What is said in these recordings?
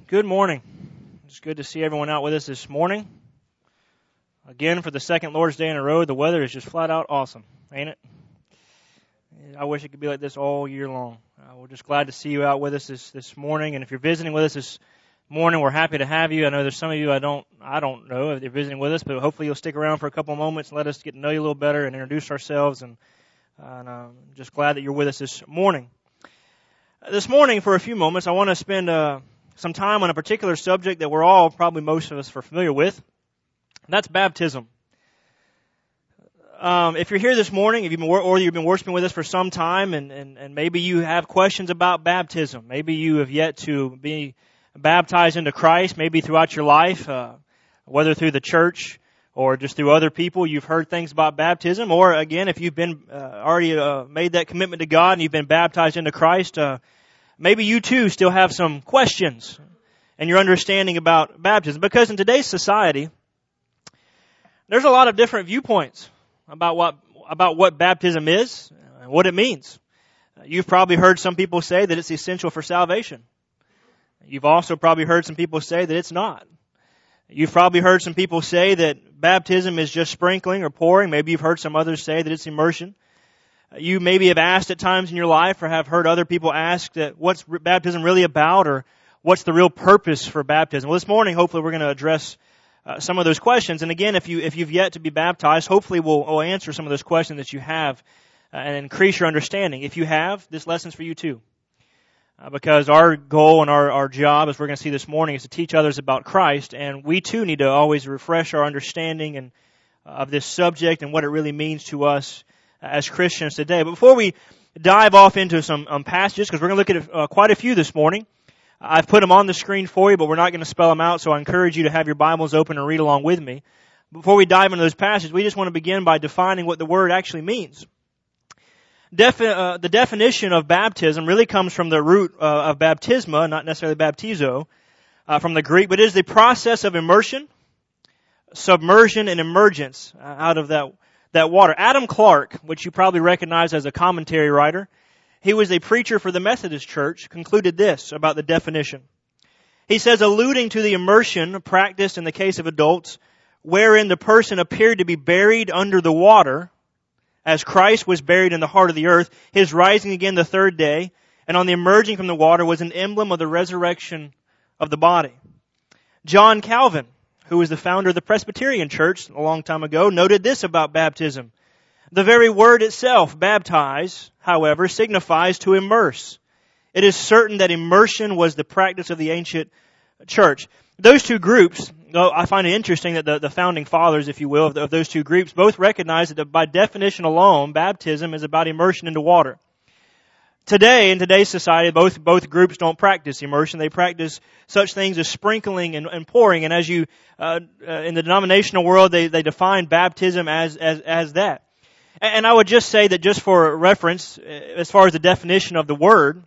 Good morning. It's good to see everyone out with us this morning. Again, for the second Lord's Day in a row, the weather is just flat out awesome, ain't it? I wish it could be like this all year long. We're just glad to see you out with us this morning. And if you're visiting with us this morning, we're happy to have you. I know there's some of you I don't know if you're visiting with us, but hopefully you'll stick around for a couple of moments and let us get to know you a little better and introduce ourselves. And I'm just glad that you're with us this morning. This morning, for a few moments, I want to spend some time on a particular subject that we're all, probably most of us, are familiar with. That's baptism. If you're here this morning, you've been worshiping with us for some time, and maybe you have questions about baptism. Maybe you have yet to be baptized into Christ. Maybe throughout your life, whether through the church or just through other people, you've heard things about baptism. Or again, if you've been already made that commitment to God and you've been baptized into Christ, maybe you too still have some questions in your understanding about baptism. Because in today's society, there's a lot of different viewpoints about what baptism is and what it means. You've probably heard some people say that it's essential for salvation. You've also probably heard some people say that it's not. You've probably heard some people say that baptism is just sprinkling or pouring. Maybe you've heard some others say that it's immersion. You maybe have asked at times in your life or have heard other people ask that what's baptism really about, or what's the real purpose for baptism. Well, this morning, hopefully, we're going to address some of those questions. And again, if you've yet to be baptized, hopefully we'll answer some of those questions that you have and increase your understanding. If you have, this lesson's for you too. Because our goal and our job, as we're going to see this morning, is to teach others about Christ. And we too need to always refresh our understanding and of this subject and what it really means to us as Christians today. But before we dive off into some passages, because we're going to look at quite a few this morning, I've put them on the screen for you, but we're not going to spell them out, so I encourage you to have your Bibles open and read along with me. Before we dive into those passages, we just want to begin by defining what the word actually means. The definition of baptism really comes from the root of baptisma, not necessarily baptizo, from the Greek, but it is the process of immersion, submersion, and emergence out of that water. Adam Clarke, which you probably recognize as a commentary writer, he was a preacher for the Methodist Church, concluded this about the definition. He says, alluding to the immersion practiced in the case of adults, wherein the person appeared to be buried under the water, as Christ was buried in the heart of the earth, his rising again the third day, and on the emerging from the water was an emblem of the resurrection of the body. John Calvin, who was the founder of the Presbyterian Church a long time ago, noted this about baptism. The very word itself, baptize, however, signifies to immerse. It is certain that immersion was the practice of the ancient church. Those two groups, I find it interesting that the founding fathers, if you will, of those two groups both recognize that by definition alone, baptism is about immersion into water. Today, in today's society, both groups don't practice immersion. They practice such things as sprinkling and pouring. And as you, in the denominational world, they define baptism as that. And I would just say that just for reference, as far as the definition of the word,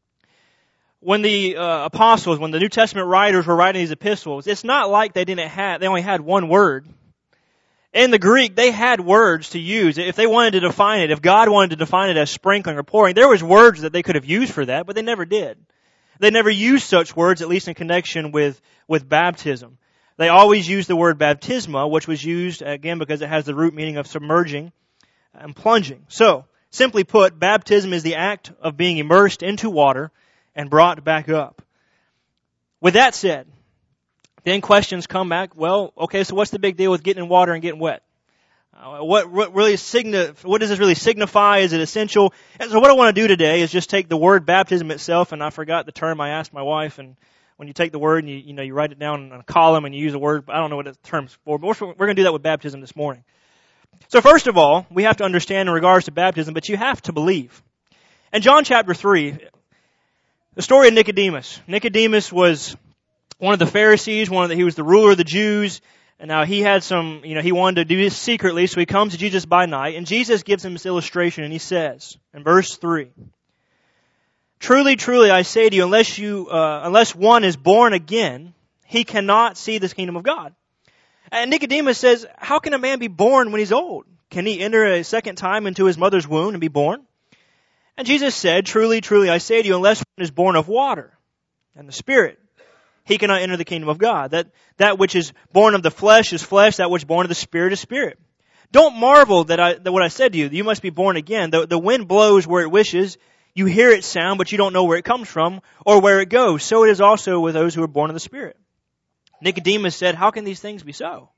when the apostles, when the New Testament writers were writing these epistles, it's not like they only had one word. In the Greek, they had words to use. If they wanted to define it, if God wanted to define it as sprinkling or pouring, there was words that they could have used for that, but they never did. They never used such words, at least in connection with baptism. They always used the word baptisma, which was used, again, because it has the root meaning of submerging and plunging. So, simply put, baptism is the act of being immersed into water and brought back up. With that said, then questions come back, well, okay, so what's the big deal with getting in water and getting wet? What does this really signify? Is it essential? And so what I want to do today is just take the word baptism itself, and I forgot the term I asked my wife, and when you take the word and you write it down in a column and you use a word, I don't know what the term's for, but we're going to do that with baptism this morning. So first of all, we have to understand in regards to baptism, but you have to believe. In John chapter 3, the story of Nicodemus. Nicodemus was one of the Pharisees, he was the ruler of the Jews, and now he had he wanted to do this secretly, so he comes to Jesus by night, and Jesus gives him this illustration, and he says, in verse 3, truly, truly, I say to you, unless one is born again, he cannot see the kingdom of God. And Nicodemus says, how can a man be born when he's old? Can he enter a second time into his mother's womb and be born? And Jesus said, truly, truly, I say to you, unless one is born of water and the Spirit, he cannot enter the kingdom of God. That which is born of the flesh is flesh, that which is born of the Spirit is spirit. Don't marvel that what I said to you. You must be born again. The wind blows where it wishes. You hear its sound, but you don't know where it comes from or where it goes. So it is also with those who are born of the Spirit. Nicodemus said, how can these things be so?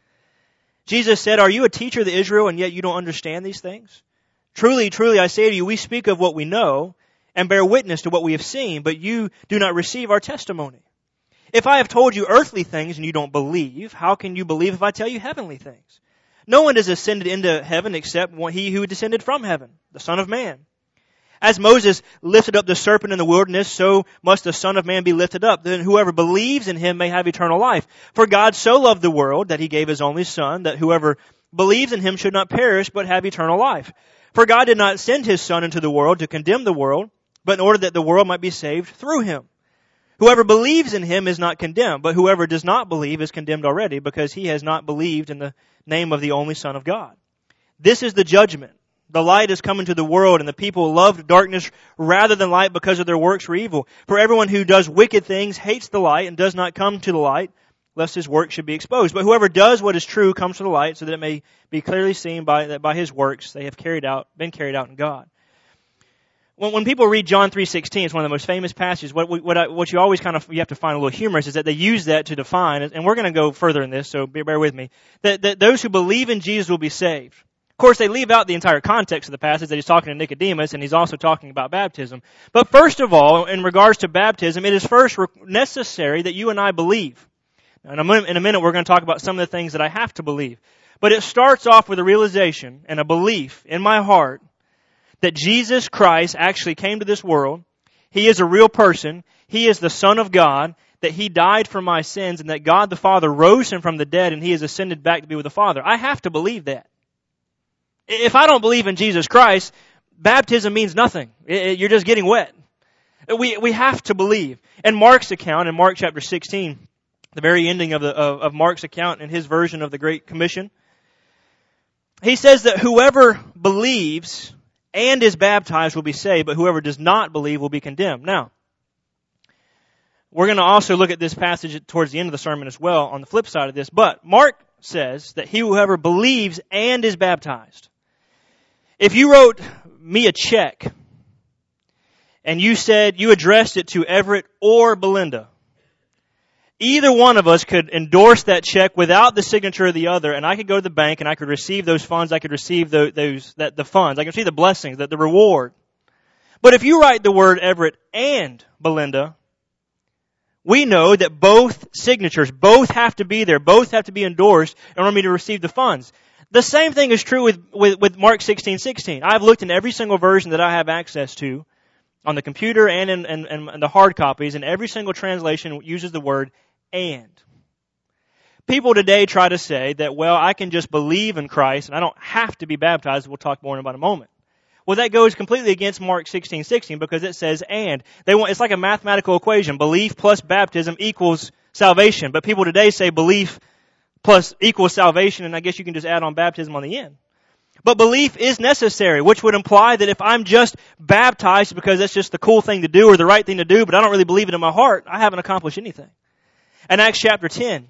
Jesus said, are you a teacher of Israel and yet you don't understand these things? Truly, truly, I say to you, we speak of what we know and bear witness to what we have seen, but you do not receive our testimony. If I have told you earthly things and you don't believe, how can you believe if I tell you heavenly things? No one has ascended into heaven except he who descended from heaven, the Son of Man. As Moses lifted up the serpent in the wilderness, so must the Son of Man be lifted up. Then whoever believes in him may have eternal life. For God so loved the world that he gave his only Son, that whoever believes in him should not perish but have eternal life. For God did not send his Son into the world to condemn the world, but in order that the world might be saved through him. Whoever believes in him is not condemned, but whoever does not believe is condemned already, because he has not believed in the name of the only Son of God. This is the judgment. The light has come into the world, and the people loved darkness rather than light because of their works were evil. For everyone who does wicked things hates the light and does not come to the light, lest his work should be exposed. But whoever does what is true comes to the light, so that it may be clearly seen that by his works they have been carried out in God. When people read John 3:16, it's one of the most famous passages. What you always you have to find a little humorous is that they use that to define, and we're going to go further in this, so bear with me, that those who believe in Jesus will be saved. Of course, they leave out the entire context of the passage that he's talking to Nicodemus, and he's also talking about baptism. But first of all, in regards to baptism, it is first necessary that you and I believe. Now, in a minute, we're going to talk about some of the things that I have to believe. But it starts off with a realization and a belief in my heart that Jesus Christ actually came to this world. He is a real person. He is the Son of God, that he died for my sins, and that God the Father rose him from the dead, and he has ascended back to be with the Father. I have to believe that. If I don't believe in Jesus Christ, baptism means nothing. You're just getting wet. We have to believe. And Mark's account, in Mark chapter 16, the very ending of Mark's account in his version of the Great Commission, he says that whoever believes and is baptized will be saved, but whoever does not believe will be condemned. Now, we're going to also look at this passage towards the end of the sermon as well on the flip side of this, but Mark says that whoever believes and is baptized. If you wrote me a check and you said you addressed it to Everett or Belinda, either one of us could endorse that check without the signature of the other, and I could go to the bank and I could receive those funds. I could receive the funds. I could receive the blessings, the reward. But if you write the word Everett and Belinda, we know that both signatures, both have to be there, both have to be endorsed in order for me to receive the funds. The same thing is true with Mark 16:16. I've looked in every single version that I have access to on the computer and in the hard copies, and every single translation uses the word and. People today try to say that, well, I can just believe in Christ and I don't have to be baptized. We'll talk more about in a moment. Well, that goes completely against Mark 16:16 because it says and. It's like a mathematical equation. Belief plus baptism equals salvation. But people today say belief plus equals salvation, and I guess you can just add on baptism on the end. But belief is necessary, which would imply that if I'm just baptized because that's just the cool thing to do or the right thing to do, but I don't really believe it in my heart, I haven't accomplished anything. In Acts chapter 10,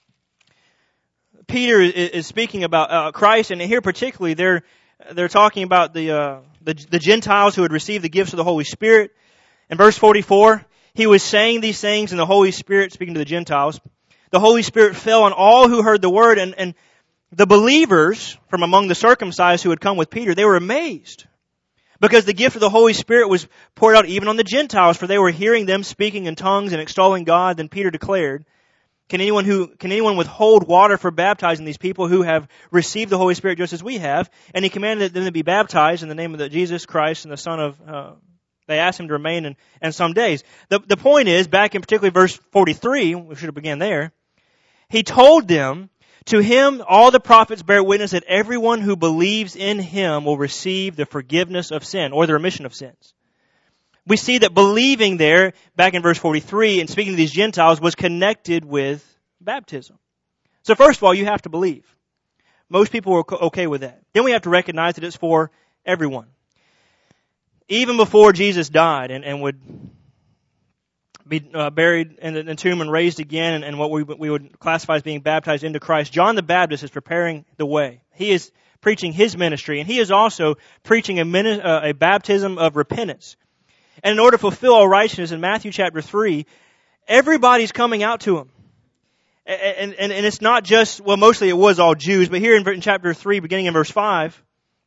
Peter is speaking about Christ, and here particularly they're talking about the Gentiles who had received the gifts of the Holy Spirit. In verse 44, he was saying these things, and the Holy Spirit, speaking to the Gentiles, the Holy Spirit fell on all who heard the word, and the believers from among the circumcised who had come with Peter, they were amazed because the gift of the Holy Spirit was poured out even on the Gentiles, for they were hearing them speaking in tongues and extolling God. Then Peter declared, Can anyone withhold water for baptizing these people who have received the Holy Spirit just as we have? And he commanded them to be baptized in the name of Jesus Christ and the Son of, they asked him to remain in some days. The point is, back in particularly verse 43, we should have began there, he told them, to him all the prophets bear witness that everyone who believes in him will receive the forgiveness of sin or the remission of sins. We see that believing there, back in verse 43, and speaking to these Gentiles, was connected with baptism. So first of all, you have to believe. Most people are okay with that. Then we have to recognize that it's for everyone. Even before Jesus died and would be buried in the tomb and raised again, and what we would classify as being baptized into Christ. John the Baptist is preparing the way. He is preaching his ministry, and he is also preaching a baptism of repentance. And in order to fulfill all righteousness, in Matthew chapter 3, everybody's coming out to him. And it's not just, well, mostly it was all Jews, but here in chapter 3, beginning in verse 5,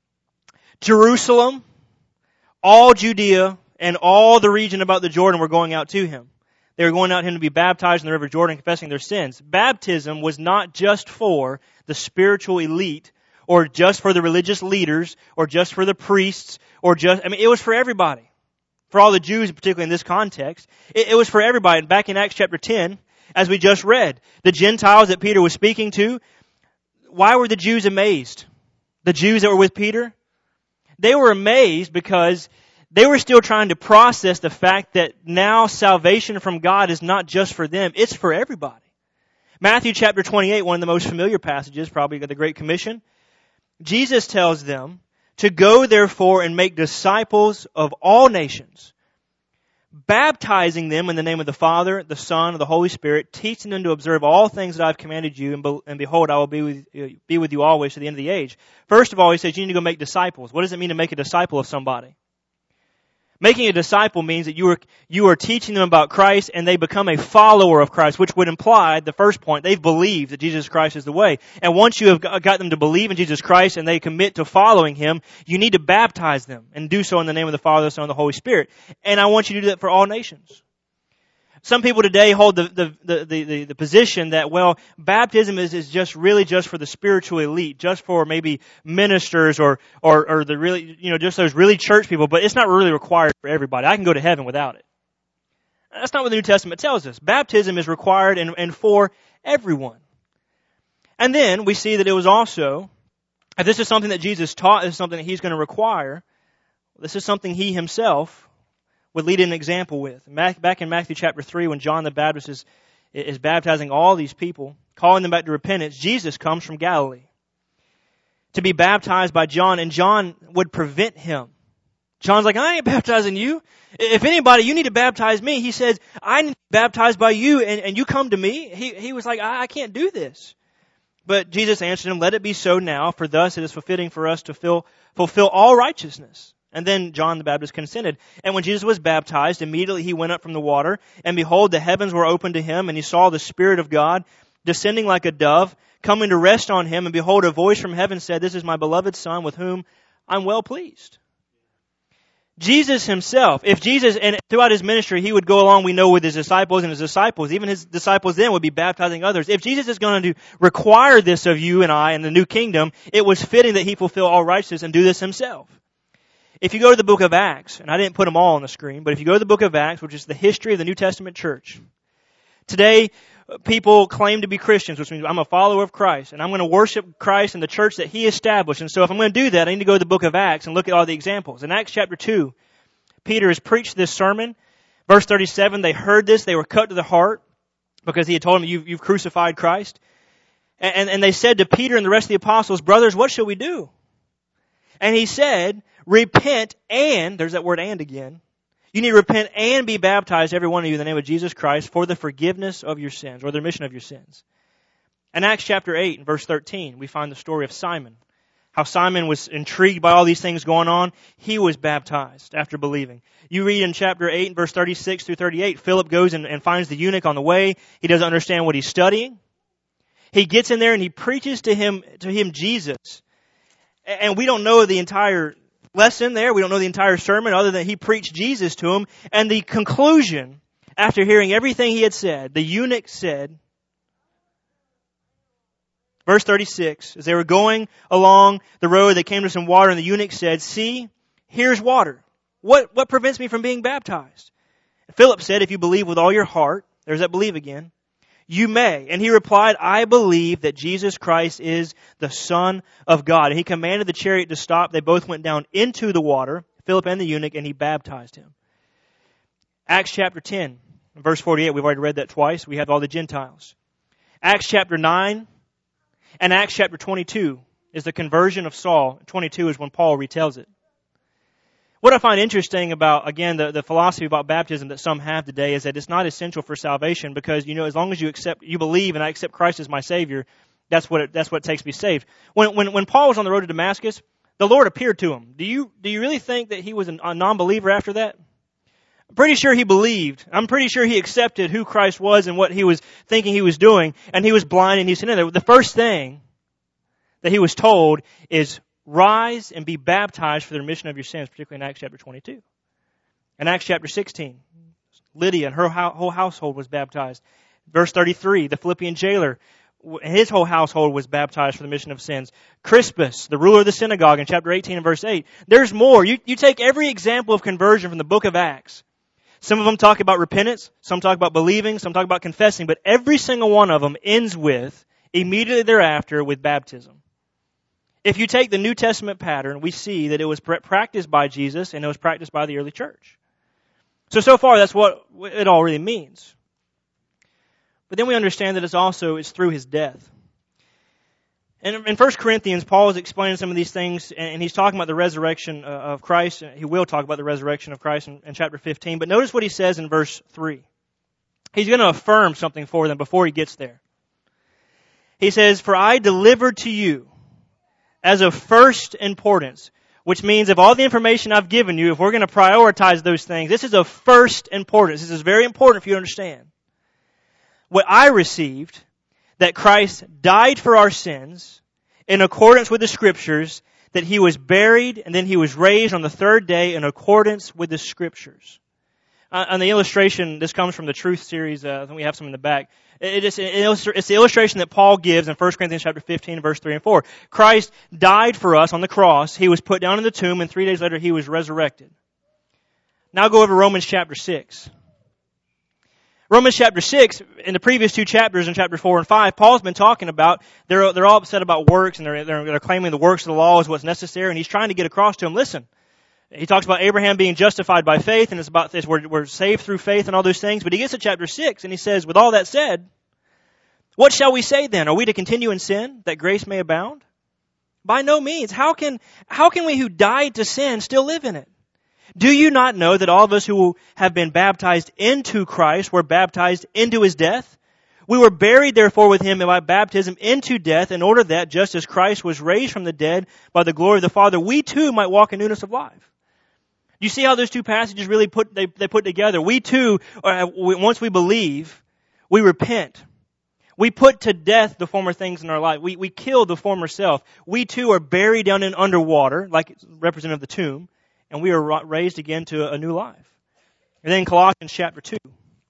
Jerusalem, all Judea, and all the region about the Jordan were going out to him. They were going out to him to be baptized in the river Jordan, confessing their sins. Baptism was not just for the spiritual elite, or just for the religious leaders, or just for the priests, it was for everybody. For all the Jews, particularly in this context, it was for everybody. And back in Acts chapter 10, as we just read, the Gentiles that Peter was speaking to, why were the Jews amazed? The Jews that were with Peter? They were amazed because they were still trying to process the fact that now salvation from God is not just for them, it's for everybody. Matthew chapter 28, one of the most familiar passages, probably the Great Commission, Jesus tells them to go therefore and make disciples of all nations, baptizing them in the name of the Father, the Son, and the Holy Spirit, teaching them to observe all things that I have commanded you, and behold, I will be with you always to the end of the age. First of all, he says you need to go make disciples. What does it mean to make a disciple of somebody? Making a disciple means that you are teaching them about Christ and they become a follower of Christ, which would imply, the first point, they've believed that Jesus Christ is the way. And once you have got them to believe in Jesus Christ and they commit to following Him, you need to baptize them and do so in the name of the Father, the Son, and the Holy Spirit. And I want you to do that for all nations. Some people today hold the position that, well, baptism is just really just for the spiritual elite, just for maybe ministers or the really, just those really church people, but it's not really required for everybody. I can go to heaven without it. That's not what the New Testament tells us. Baptism is required and for everyone. And then we see that it was also, if this is something that Jesus taught, this is something that He's going to require, this is something He Himself would lead an example with. Back in Matthew chapter 3, when John the Baptist is baptizing all these people, calling them back to repentance, Jesus comes from Galilee to be baptized by John, and John would prevent him. John's like, I ain't baptizing you. If anybody, you need to baptize me. He says, I need to be baptized by you, and you come to me. He was like, I can't do this. But Jesus answered him, let it be so now, for thus it is fulfilling for us to fulfill all righteousness. And then John the Baptist consented. And when Jesus was baptized, immediately he went up from the water, and behold, the heavens were opened to him, and he saw the Spirit of God descending like a dove, coming to rest on him. And behold, a voice from heaven said, this is my beloved Son, with whom I'm well pleased. Jesus Himself, if Jesus, and throughout His ministry, He would go along, we know, with His disciples, and His disciples, even His disciples then, would be baptizing others. If Jesus is going to require this of you and I in the new kingdom, it was fitting that He fulfill all righteousness and do this Himself. If you go to the book of Acts, and I didn't put them all on the screen, but if you go to the book of Acts, which is the history of the New Testament church, today people claim to be Christians, which means I'm a follower of Christ, and I'm going to worship Christ in the church that He established. And so if I'm going to do that, I need to go to the book of Acts and look at all the examples. In Acts chapter 2, Peter has preached this sermon. Verse 37, they heard this, they were cut to the heart, because he had told them, you've crucified Christ. And they said to Peter and the rest of the apostles, brothers, what shall we do? And he said, repent and, there's that word and again, you need to repent and be baptized, every one of you, in the name of Jesus Christ, for the forgiveness of your sins, or the remission of your sins. In Acts chapter 8 and verse 13, we find the story of Simon. How Simon was intrigued by all these things going on. He was baptized after believing. You read in chapter 8 and verse 36 through 38, Philip goes and finds the eunuch on the way. He doesn't understand what he's studying. He gets in there and he preaches to him Jesus. And we don't know the entire lesson there. We don't know the entire sermon other than he preached Jesus to him. And the conclusion, after hearing everything he had said, the eunuch said, verse 36, as they were going along the road, they came to some water, and the eunuch said, see, here's water. What prevents me from being baptized? Philip said, if you believe with all your heart, there's that believe again, you may. And he replied, I believe that Jesus Christ is the Son of God. And he commanded the chariot to stop. They both went down into the water, Philip and the eunuch, and he baptized him. Acts chapter 10, verse 48, we've already read that twice. We have all the Gentiles. Acts chapter 9 and Acts chapter 22 is the conversion of Saul. 22 is when Paul retells it. What I find interesting about, again, the philosophy about baptism that some have today is that it's not essential for salvation because, as long as you believe and I accept Christ as my Savior, that's what it takes to be saved. When Paul was on the road to Damascus, the Lord appeared to him. Do you really think that he was a non-believer after that? I'm pretty sure he believed. I'm pretty sure he accepted who Christ was and what he was thinking he was doing, and he was blind and he said, the first thing that he was told is, rise and be baptized for the remission of your sins, particularly in Acts chapter 22. In Acts chapter 16, Lydia and her whole household was baptized. Verse 33, the Philippian jailer, his whole household was baptized for the remission of sins. Crispus, the ruler of the synagogue, in chapter 18 and verse 8. There's more. You take every example of conversion from the book of Acts. Some of them talk about repentance, some talk about believing, some talk about confessing, but every single one of them ends with, immediately thereafter, with baptism. If you take the New Testament pattern, we see that it was practiced by Jesus and it was practiced by the early church. So far, that's what it all really means. But then we understand that it's through His death. And in 1 Corinthians, Paul is explaining some of these things, and he's talking about the resurrection of Christ. He will talk about the resurrection of Christ in chapter 15. But notice what he says in verse 3. He's going to affirm something for them before he gets there. He says, "For I delivered to you as of first importance," which means of all the information I've given you, if we're going to prioritize those things, this is of first importance. This is very important for you to understand. What I received, that Christ died for our sins in accordance with the Scriptures, that He was buried, and then He was raised on the third day in accordance with the Scriptures. On the illustration, this comes from the Truth series. I think we have some in the back. It's the illustration that Paul gives in 1 Corinthians chapter 15, verse 3 and 4. Christ died for us on the cross. He was put down in the tomb, and 3 days later He was resurrected. Now go over to Romans chapter 6. Romans chapter 6, in the previous two chapters, in chapter 4 and 5, Paul's been talking about, they're all upset about works, and they're claiming the works of the law is what's necessary, and he's trying to get across to them, listen, he talks about Abraham being justified by faith, and it's about this, we're saved through faith and all those things, but he gets to chapter 6, and he says, with all that said, what shall we say then? Are we to continue in sin, that grace may abound? By no means. How can we who died to sin still live in it? Do you not know that all of us who have been baptized into Christ were baptized into His death? We were buried therefore with Him by baptism into death, in order that, just as Christ was raised from the dead by the glory of the Father, we too might walk in newness of life. You see how those two passages really put together? We too, once we believe, we repent. We put to death the former things in our life. We kill the former self. We too are buried down in underwater, like it's representative of the tomb, and we are raised again to a new life. And then Colossians chapter 2.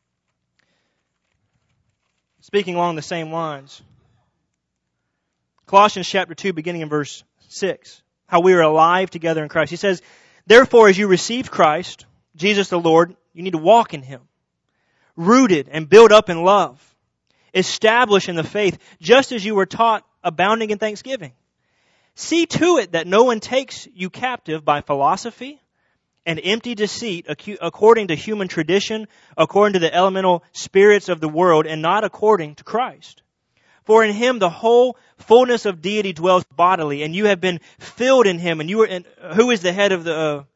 Speaking along the same lines. Colossians chapter 2, beginning in verse 6. How we are alive together in Christ. He says, therefore, as you received Christ, Jesus the Lord, you need to walk in Him. Rooted and built up in love. Established in the faith, just as you were taught, abounding in thanksgiving. See to it that no one takes you captive by philosophy and empty deceit, according to human tradition, according to the elemental spirits of the world, and not according to Christ. For in Him the whole fullness of deity dwells bodily, and you have been filled in Him, and who is the head of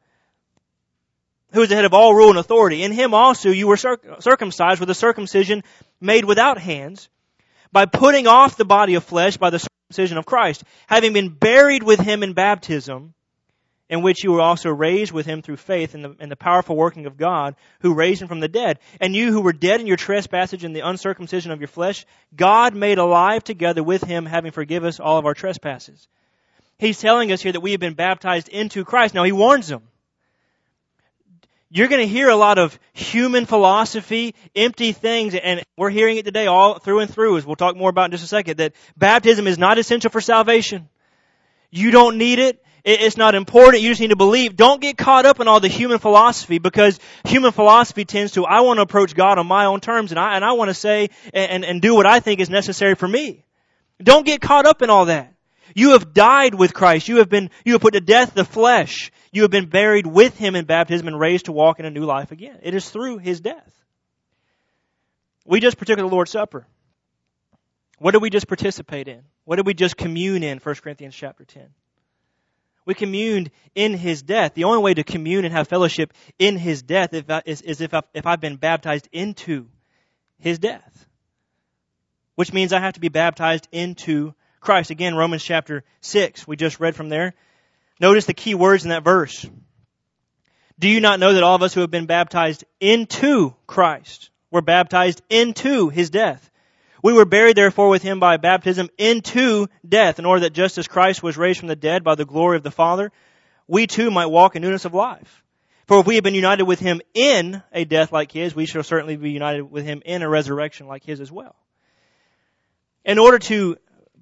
all rule and authority. In Him also you were circumcised with a circumcision made without hands, by putting off the body of flesh by the circumcision of Christ, having been buried with Him in baptism, in which you were also raised with Him through faith in the powerful working of God, who raised Him from the dead. And you who were dead in your trespasses and the uncircumcision of your flesh, God made alive together with Him, having forgiven us all of our trespasses. He's telling us here that we have been baptized into Christ. Now He warns them. You're going to hear a lot of human philosophy, empty things, and we're hearing it today all through and through, as we'll talk more about in just a second, that baptism is not essential for salvation. You don't need it. It's not important. You just need to believe. Don't get caught up in all the human philosophy, because human philosophy tends to, I want to approach God on my own terms, and I want to say and do what I think is necessary for me. Don't get caught up in all that. You have died with Christ. You have put to death the flesh. You have been buried with Him in baptism and raised to walk in a new life again. It is through His death. We just partook of the Lord's Supper. What did we just participate in? What did we just commune in, 1 Corinthians chapter 10? We communed in His death. The only way to commune and have fellowship in His death is if I've been baptized into His death. Which means I have to be baptized into Christ. Again, Romans chapter 6, we just read from there. Notice the key words in that verse. Do you not know that all of us who have been baptized into Christ were baptized into His death? We were buried therefore with Him by baptism into death, in order that just as Christ was raised from the dead by the glory of the Father, we too might walk in newness of life. For if we have been united with Him in a death like His, we shall certainly be united with Him in a resurrection like His as well. In order to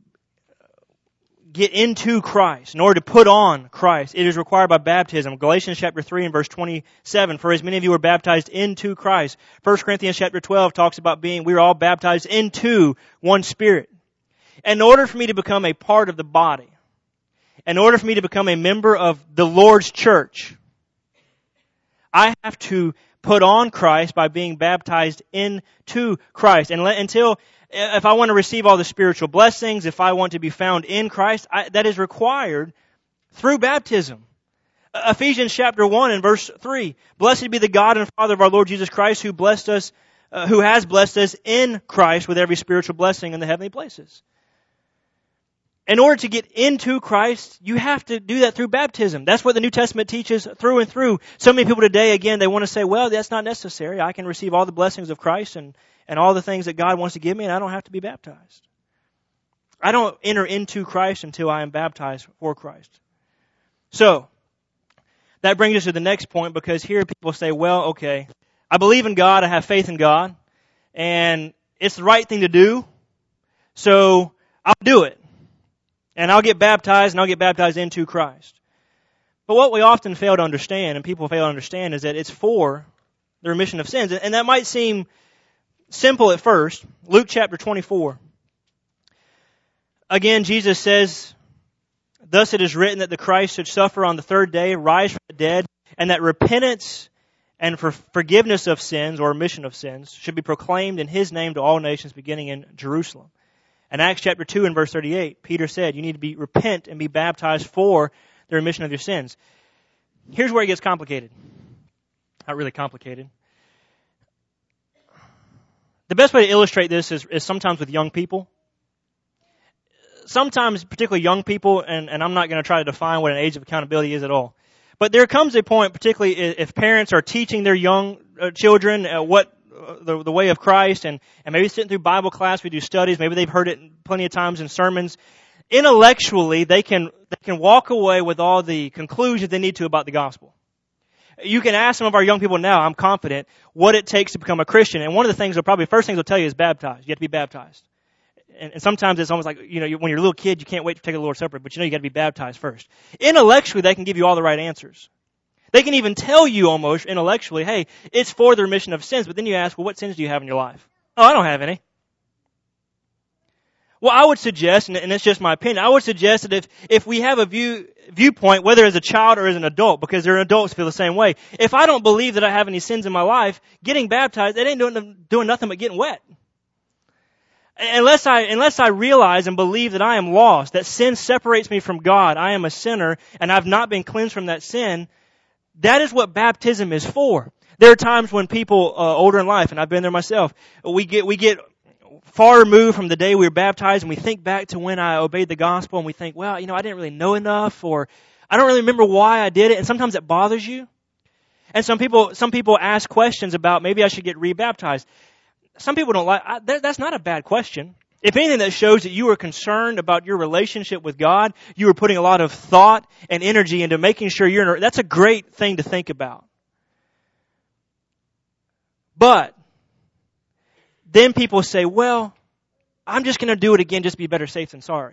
get into Christ, in order to put on Christ, it is required by baptism. Galatians chapter 3 and verse 27, for as many of you were baptized into Christ. 1 Corinthians chapter 12 talks about we were all baptized into one Spirit. And in order for me to become a part of the body, in order for me to become a member of the Lord's church, I have to put on Christ by being baptized into Christ. And if I want to receive all the spiritual blessings, if I want to be found in Christ, that is required through baptism. Ephesians chapter 1 and verse 3. Blessed be the God and Father of our Lord Jesus Christ, who has blessed us in Christ with every spiritual blessing in the heavenly places. In order to get into Christ, you have to do that through baptism. That's what the New Testament teaches through and through. So many people today, again, they want to say, well, that's not necessary. I can receive all the blessings of Christ and all the things that God wants to give me, and I don't have to be baptized. I don't enter into Christ until I am baptized for Christ. So, that brings us to the next point, because here people say, well, okay, I believe in God, I have faith in God, and it's the right thing to do, so I'll do it. And I'll get baptized, and I'll get baptized into Christ. But what we often fail to understand, and people fail to understand, is that it's for the remission of sins. And that might seem simple at first. Luke chapter 24. Again, Jesus says, thus it is written that the Christ should suffer on the third day, rise from the dead, and that repentance and for forgiveness of sins or remission of sins should be proclaimed in His name to all nations, beginning in Jerusalem. In Acts chapter 2 and verse 38, Peter said, you need to repent and be baptized for the remission of your sins. Here's where it gets complicated. Not really complicated. The best way to illustrate this is sometimes with young people. Sometimes, particularly young people, and I'm not going to try to define what an age of accountability is at all. But there comes a point, particularly if parents are teaching their young children the way of Christ, and maybe sitting through Bible class, we do studies, maybe they've heard it plenty of times in sermons. Intellectually, they can walk away with all the conclusions they need to about the gospel. You can ask some of our young people now, I'm confident, what it takes to become a Christian. And one of the things first things they'll tell you is baptized. You have to be baptized. And sometimes it's almost like, when you're a little kid, you can't wait to take the Lord's Supper, but you got to be baptized first. Intellectually, they can give you all the right answers. They can even tell you almost intellectually, hey, it's for the remission of sins. But then you ask, well, what sins do you have in your life? Oh, I don't have any. Well, I would suggest, and it's just my opinion, I would suggest that if we have a viewpoint, whether as a child or as an adult, because there are adults who feel the same way, if I don't believe that I have any sins in my life, getting baptized, it ain't doing nothing but getting wet. Unless I realize and believe that I am lost, that sin separates me from God, I am a sinner, and I've not been cleansed from that sin, that is what baptism is for. There are times when people older in life, and I've been there myself, we get far removed from the day we were baptized, and we think back to when I obeyed the gospel, and we think, well, I didn't really know enough, or I don't really remember why I did it, and sometimes it bothers you. And some people ask questions about maybe I should get rebaptized. Some people don't like, that's not a bad question. If anything, that shows that you are concerned about your relationship with God. You are putting a lot of thought and energy into making sure that's a great thing to think about. But then people say, well, I'm just going to do it again just to be better safe than sorry.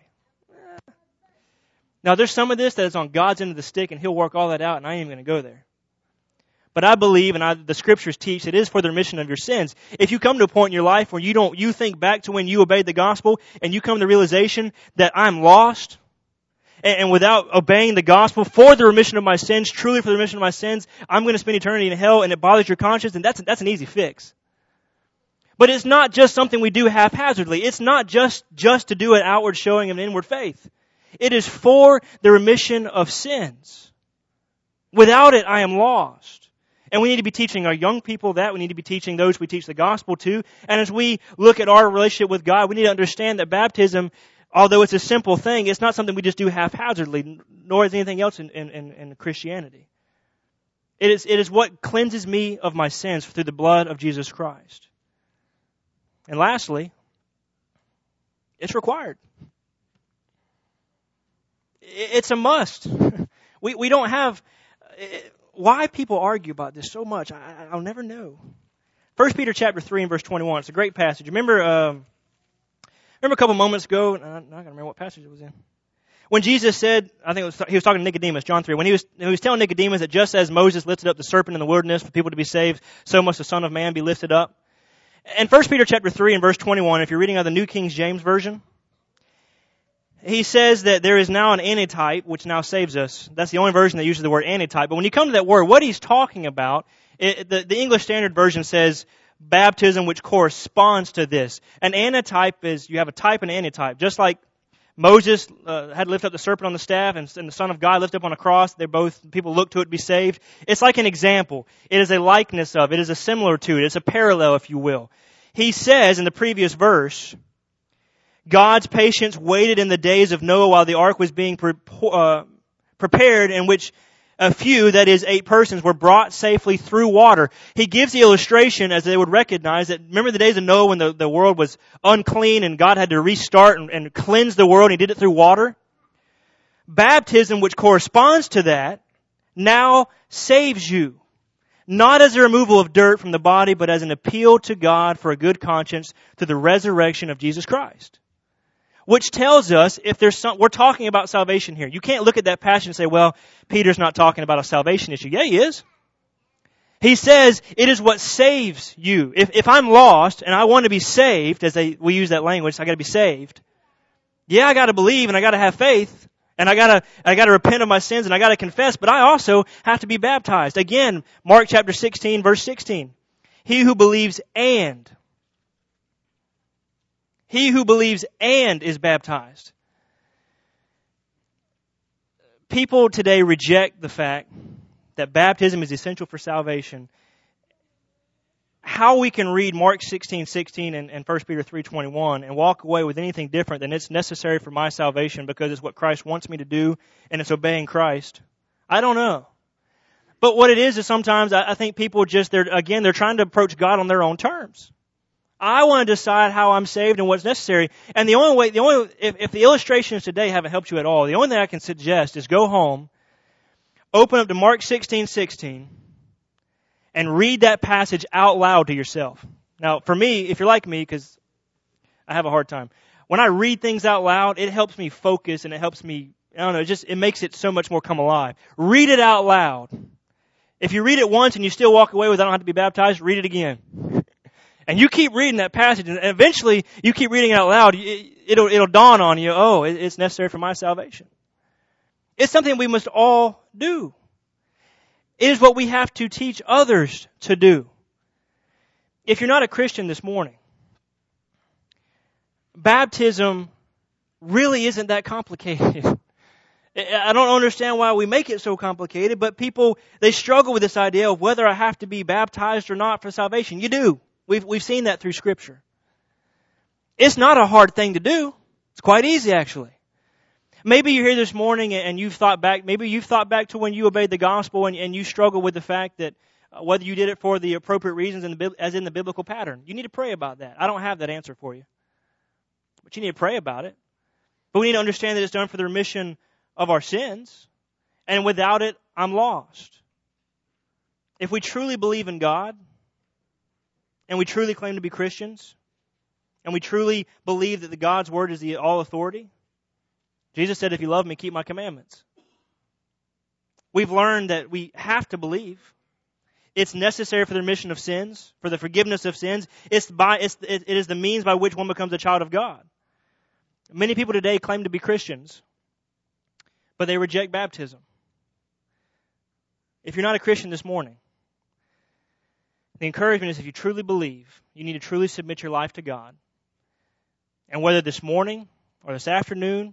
Now, there's some of this that is on God's end of the stick, and He'll work all that out, and I ain't even going to go there. But I believe, and the Scriptures teach, it is for the remission of your sins. If you come to a point in your life where you think back to when you obeyed the gospel, and you come to the realization that I'm lost, and without obeying the gospel for the remission of my sins, truly for the remission of my sins, I'm going to spend eternity in hell, and it bothers your conscience, and that's an easy fix. But it's not just something we do haphazardly. It's not just to do an outward showing of an inward faith. It is for the remission of sins. Without it, I am lost. And we need to be teaching our young people that. We need to be teaching those we teach the gospel to. And as we look at our relationship with God, we need to understand that baptism, although it's a simple thing, it's not something we just do haphazardly, nor is anything else in Christianity. It is what cleanses me of my sins through the blood of Jesus Christ. And lastly, it's required. It's a must. We don't have... Why people argue about this so much, I'll never know. 1 Peter chapter 3 and verse 21. It's a great passage. Remember a couple moments ago, I'm not going to remember what passage it was in. When Jesus said, I think he was talking to Nicodemus, John 3, when he was telling Nicodemus that just as Moses lifted up the serpent in the wilderness for people to be saved, so must the Son of Man be lifted up. And 1 Peter chapter 3 and verse 21, if you're reading out the New King James Version, he says that there is now an antitype which now saves us. That's the only version that uses the word antitype. But when you come to that word, what he's talking about, the English Standard Version says baptism which corresponds to this. An antitype is, you have a type and an antitype. Just like Moses had to lift up the serpent on the staff and the Son of God lifted up on a cross. People look to it to be saved. It's like an example. It is a likeness of. It is a similar to it. It's a parallel, if you will. He says in the previous verse, God's patience waited in the days of Noah while the ark was being prepared, in which a few, that is 8 persons, were brought safely through water. He gives the illustration as they would recognize that, remember the days of Noah when the world was unclean and God had to restart and cleanse the world, and He did it through water? Baptism, which corresponds to that, now saves you. Not as a removal of dirt from the body, but as an appeal to God for a good conscience through the resurrection of Jesus Christ. Which tells us if we're talking about salvation here. You can't look at that passage and say, well, Peter's not talking about a salvation issue. Yeah, he is. He says it is what saves you. If I'm lost and I want to be saved, we use that language, I got to be saved. Yeah, I got to believe and I got to have faith and I got to repent of my sins and I got to confess, but I also have to be baptized. Again, Mark chapter 16, verse 16. He who believes and is baptized. People today reject the fact that baptism is essential for salvation. How we can read Mark 16:16 and 1 Peter 3:21 and walk away with anything different than it's necessary for my salvation because it's what Christ wants me to do and it's obeying Christ, I don't know. But what it is sometimes I think people they're trying to approach God on their own terms. I want to decide how I'm saved and what's necessary. And if the illustrations today haven't helped you at all, the only thing I can suggest is go home, open up to Mark 16:16, and read that passage out loud to yourself. Now, for me, if you're like me, because I have a hard time, when I read things out loud, it helps me focus and it helps me, it makes it so much more come alive. Read it out loud. If you read it once and you still walk away with, I don't have to be baptized, read it again. And you keep reading that passage, and eventually you keep reading it out loud. It'll dawn on you, it's necessary for my salvation. It's something we must all do. It is what we have to teach others to do. If you're not a Christian this morning, baptism really isn't that complicated. I don't understand why we make it so complicated, but people, they struggle with this idea of whether I have to be baptized or not for salvation. You do. We've seen that through Scripture. It's not a hard thing to do. It's quite easy, actually. Maybe you're here this morning and you've thought back to when you obeyed the gospel and you struggle with the fact that whether you did it for the appropriate reasons as in the biblical pattern. You need to pray about that. I don't have that answer for you. But you need to pray about it. But we need to understand that it's done for the remission of our sins. And without it, I'm lost. If we truly believe in God, and we truly claim to be Christians, and we truly believe that God's Word is the all authority, Jesus said, if you love me, keep my commandments. We've learned that we have to believe. It's necessary for the remission of sins, for the forgiveness of sins. It is the means by which one becomes a child of God. Many people today claim to be Christians, but they reject baptism. If you're not a Christian this morning, the encouragement is if you truly believe, you need to truly submit your life to God. And whether this morning or this afternoon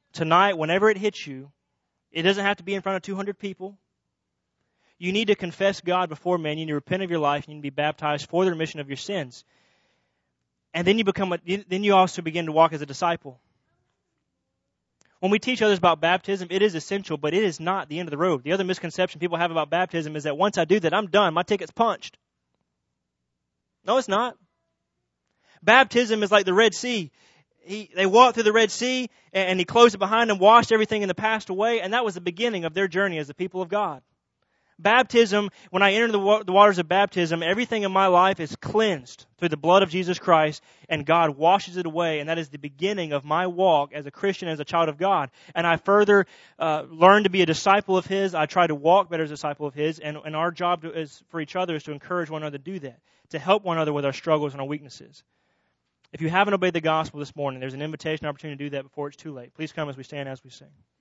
tonight, whenever it hits you, it doesn't have to be in front of 200 people. You need to confess God before men. You need to repent of your life. You need to be baptized for the remission of your sins. And then you also begin to walk as a disciple. When we teach others about baptism, it is essential, but it is not the end of the road. The other misconception people have about baptism is that once I do that, I'm done. My ticket's punched. No, it's not. Baptism is like the Red Sea. They walked through the Red Sea, and he closed it behind them, washed everything in the past away, and that was the beginning of their journey as the people of God. Baptism, when I enter the waters of baptism, everything in my life is cleansed through the blood of Jesus Christ, and God washes it away, and that is the beginning of my walk as a Christian, as a child of God. And I further learn to be a disciple of His. I try to walk better as a disciple of His, and our job for each other is to encourage one another to do that, to help one another with our struggles and our weaknesses. If you haven't obeyed the gospel this morning, there's an invitation, opportunity to do that before it's too late. Please come as we stand, as we sing.